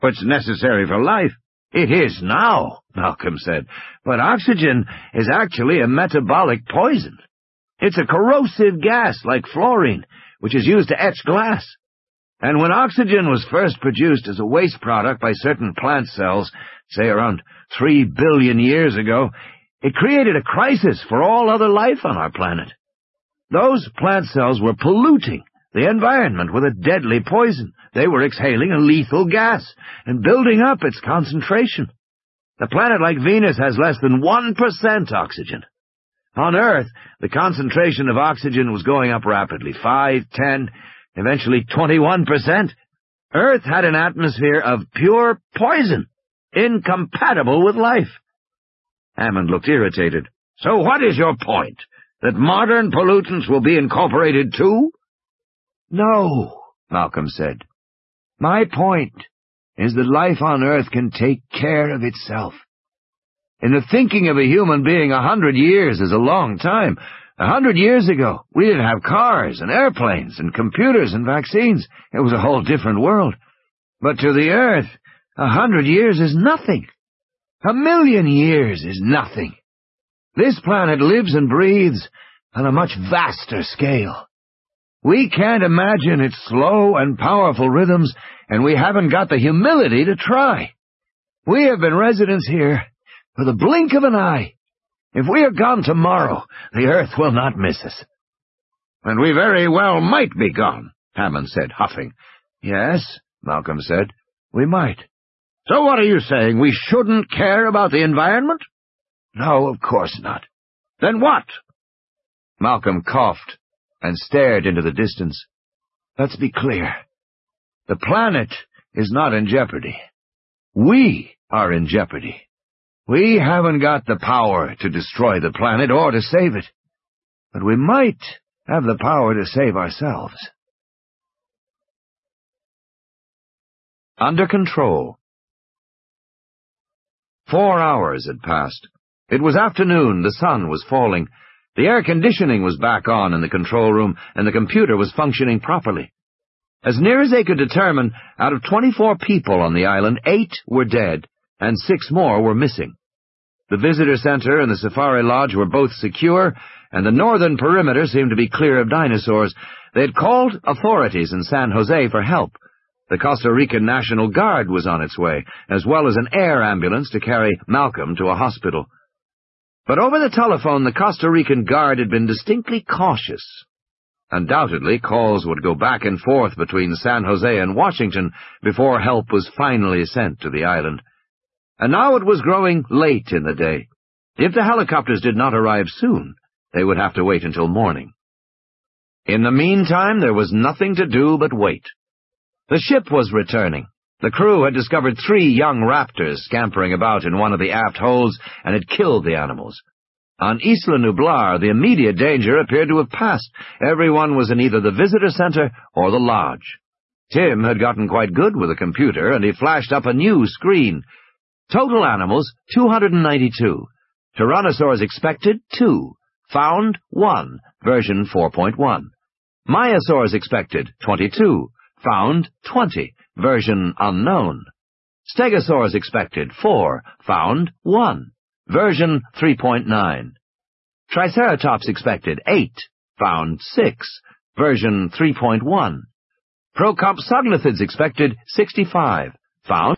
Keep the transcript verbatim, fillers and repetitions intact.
What's necessary for life? It is now, Malcolm said, but oxygen is actually a metabolic poison. It's a corrosive gas like fluorine, which is used to etch glass. And when oxygen was first produced as a waste product by certain plant cells, say around three billion years ago, it created a crisis for all other life on our planet. Those plant cells were polluting the environment with a deadly poison. They were exhaling a lethal gas and building up its concentration. A planet like Venus has less than one percent oxygen. On Earth, the concentration of oxygen was going up rapidly, five, ten, eventually twenty-one percent. Earth had an atmosphere of pure poison, incompatible with life. Hammond looked irritated. So what is your point? That modern pollutants will be incorporated too? No, Malcolm said. My point is that life on Earth can take care of itself. In the thinking of a human being, a hundred years is a long time. A hundred years ago, we didn't have cars and airplanes and computers and vaccines. It was a whole different world. But to the Earth, a hundred years is nothing. A million years is nothing. This planet lives and breathes on a much vaster scale. We can't imagine its slow and powerful rhythms, and we haven't got the humility to try. We have been residents here for the blink of an eye. If we are gone tomorrow, the Earth will not miss us. And we very well might be gone, Hammond said, huffing. Yes, Malcolm said, we might. So what are you saying, we shouldn't care about the environment? No, of course not. Then what? Malcolm coughed and stared into the distance. Let's be clear. The planet is not in jeopardy. We are in jeopardy. We haven't got the power to destroy the planet or to save it, but we might have the power to save ourselves. Under control. Four hours had passed. It was afternoon, the sun was falling. The air conditioning was back on in the control room, and the computer was functioning properly. As near as they could determine, out of twenty-four people on the island, eight were dead, and six more were missing. The visitor center and the safari lodge were both secure, and the northern perimeter seemed to be clear of dinosaurs. They had called authorities in San Jose for help. The Costa Rican National Guard was on its way, as well as an air ambulance to carry Malcolm to a hospital. But over the telephone, the Costa Rican Guard had been distinctly cautious. Undoubtedly, calls would go back and forth between San Jose and Washington before help was finally sent to the island. And now it was growing late in the day. If the helicopters did not arrive soon, they would have to wait until morning. In the meantime, there was nothing to do but wait. The ship was returning. The crew had discovered three young raptors scampering about in one of the aft holds and had killed the animals. On Isla Nublar, the immediate danger appeared to have passed. Everyone was in either the visitor center or the lodge. Tim had gotten quite good with a computer, and he flashed up a new screen. Total animals, two hundred ninety-two. Tyrannosaurs expected, two. Found, one, version four point one. Maiasaurs expected, twenty-two. Found, twenty, version unknown. Stegosaurs expected, four. Found, one, version three point nine. Triceratops expected, eight. Found, six, version three point one. Procompsognathids expected, sixty-five. Found